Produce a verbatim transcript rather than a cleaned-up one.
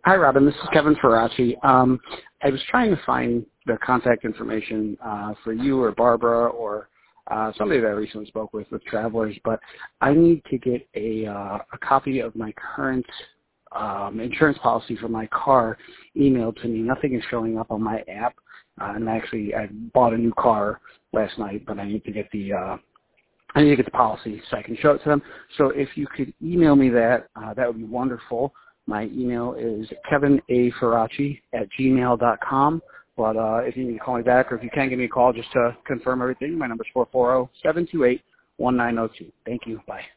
Hi, Robin. This is Kevin Faraci. Um, I was trying to find the contact information uh, for you or Barbara or uh, somebody that I recently spoke with with Travelers, but I need to get a, uh, a copy of my current um, insurance policy for my car emailed to me. Nothing is showing up on my app, uh, and actually I bought a new car last night, but I need to get the uh, I need to get the policy so I can show it to them. So if you could email me that, uh, that would be wonderful. My email is kevin a faraci at gmail dot com. But uh, if you need to call me back or if you can give me a call just to confirm everything, my number is four four zero, seven two eight, one nine zero two. Thank you. Bye.